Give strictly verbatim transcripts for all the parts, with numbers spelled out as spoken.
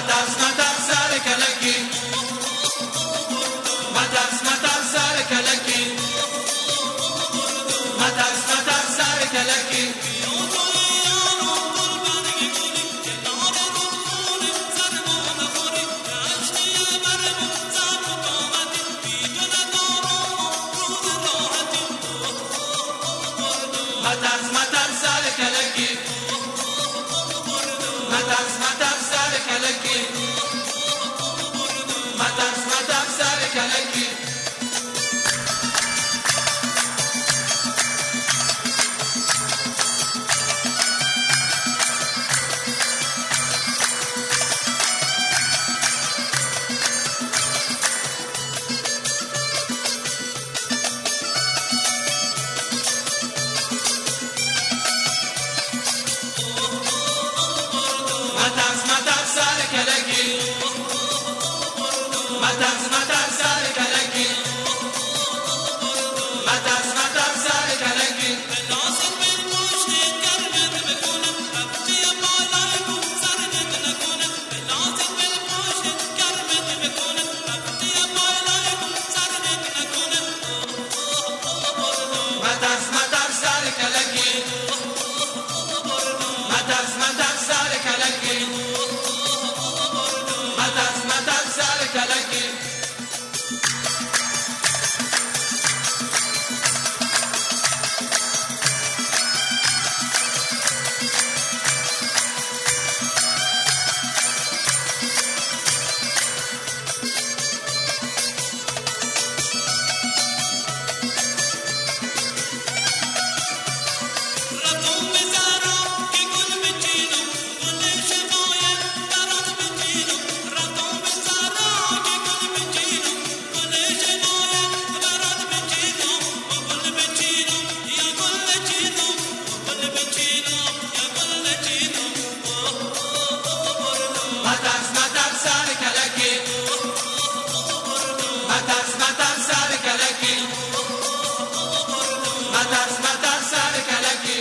مترس مترس سر کلکی مترس مترس سر کلکی مترس مترس سر کلکی مترس مترس سر کلکی مترس مترس سر کلکی مترس مترس سر کلکی مترس مترس سر کلکی مترس مترس سر کلکی مترس مترس سر کلکی لازم به پشت گرمت بکنم رفتی بالای کو سرت نکنم لازم به پشت گرمت بکنم رفتی بالای کو سرت نکنم مترس مترس سر کلکی مترس مترس سر کلکی مترس مترس سر کلکی مترس مترس سر کلکی مترس مترس سر کلکی مترس مترس سر کلکی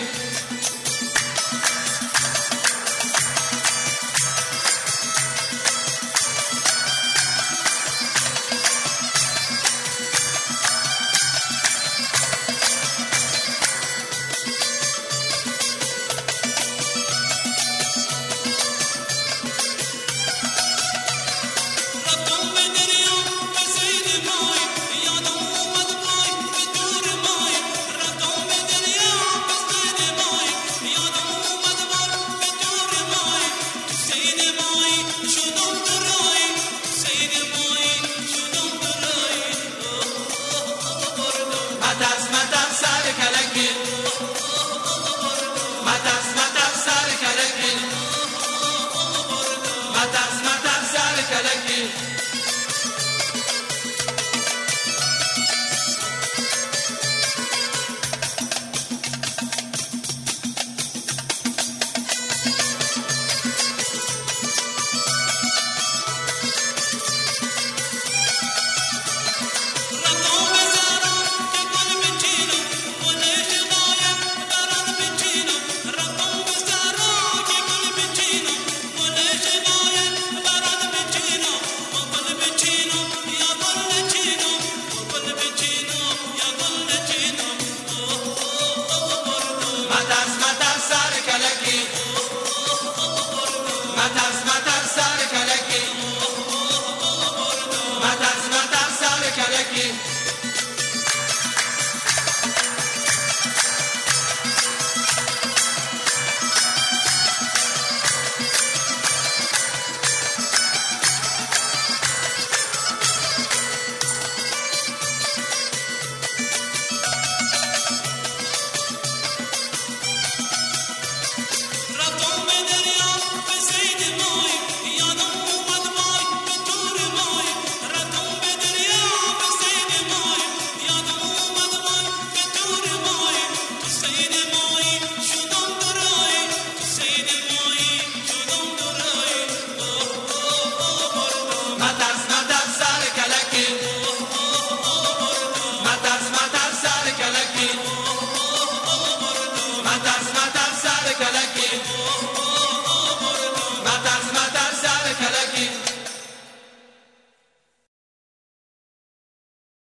مترس مترس سر کلکی مترس مترس سر کلکی مترس مترس سر کلکی مترس مترس سر کلکی مترس مترس سر کلکی مترس مترس سر کلکی مترس